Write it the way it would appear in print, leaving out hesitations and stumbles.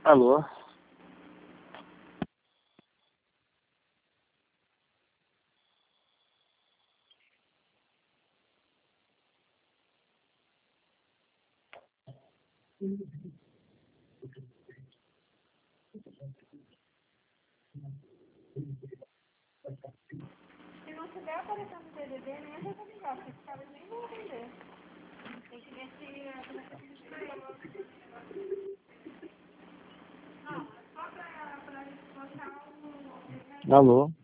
Alô? Se não tiver aparecendo no TDD, nem adianta ligar, porque os caras nem vão atender. Tem que ver se a telefonista não, só pra gente colocar o... Alô?